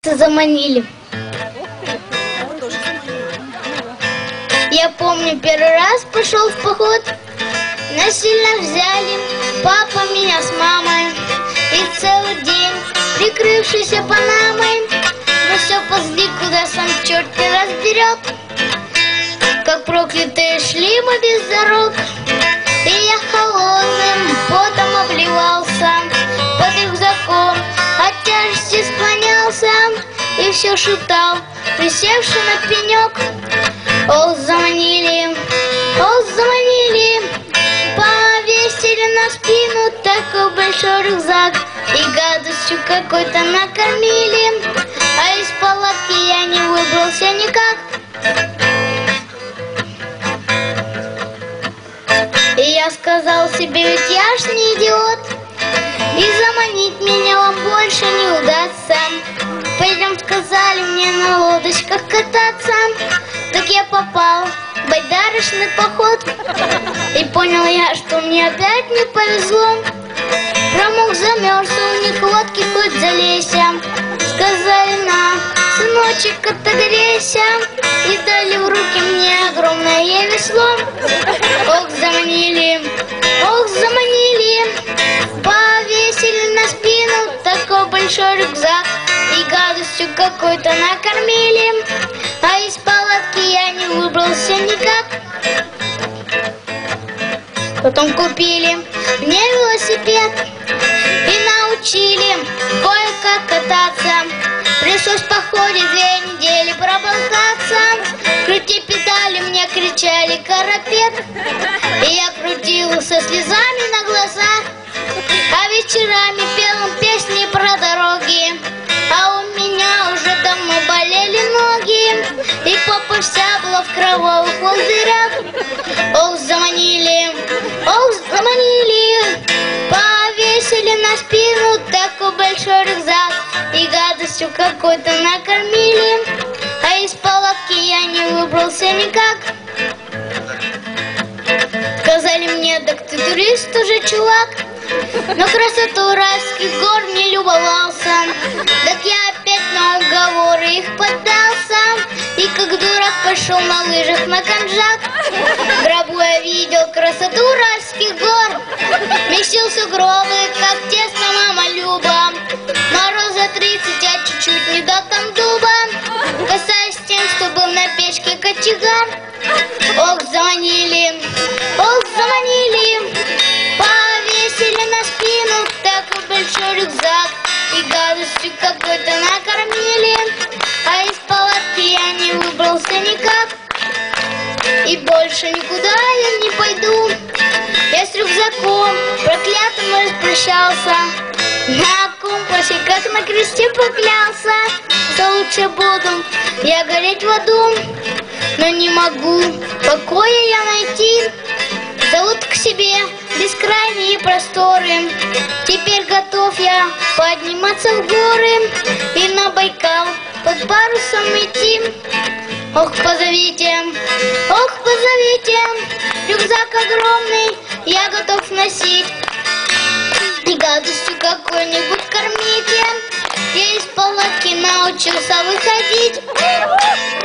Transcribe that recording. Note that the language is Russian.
Заманили. Я помню, первый раз пошел в поход, насильно взяли папа меня с мамой. И целый день, прикрывшись панамой, мы все ползли, куда сам черт не разберет. Как проклятые шли мы без дорог, и я холодным потом обливался, под рюкзаком от тяжести склонялся и все шептал, присевший на пенек. Ох, заманили, повесили на спину такой большой рюкзак и гадостью какой-то накормили, а из палатки я не выбрался никак. И я сказал себе, ведь я ж не идиот, и заманить меня вам больше не удастся. Пойдем, сказали мне, на лодочках кататься. Так я попал в байдарочный поход, и понял я, что мне опять не повезло. Промок, замерз, у них лодки хоть залейся. Сказали, на, сыночек, отогрейся, и дали в руки мне огромное весло. Ох, заманили, повесили на спину такой большой рюкзак и гадостью какой-то накормили, а из палатки я не выбрался никак. Потом купили мне велосипед и научили кое-как кататься. Пришлось в походе 2 недели проболтаться. Крути педали, мне кричали карапет, и я крутил со слезами на глазах, а вечерами пел песни про дороги. А у меня уже давно болели ноги, и попа вся была в кровавых волдырях. Ох, заманили, повесили на спину такой большой рюкзак и гадостью какой-то накормили, а из палатки я не выбрался никак. Сказали мне, так ты турист уже, чувак, но красоту уральских гор не любовался. Так я опять на уговоры их поддался, и как дурак пошел на лыжах на Камчат. В гробу я видел красоту уральских гор, месил сугробы, как тесно мама Люба. Мороза 30, а чуть-чуть не до там дуба, касаясь тем, что был на печке кочегар. Ох, заманили, повесили на спину такой большой рюкзак и гадостью какой-то накормили, а из палатки я не выбрался никак. И больше никуда я не пойду, я с рюкзаком проклятым распрощался. На компасе, как на кресте поклялся, что лучше буду я гореть в аду, но не могу покоя я найти. Зовут к себе бескрайние просторы, теперь готов я подниматься в горы и на Байкал под парусом идти. Ох, позовите, рюкзак огромный я готов носить, и гадостью какой-нибудь кормите, я из палатки научился выходить.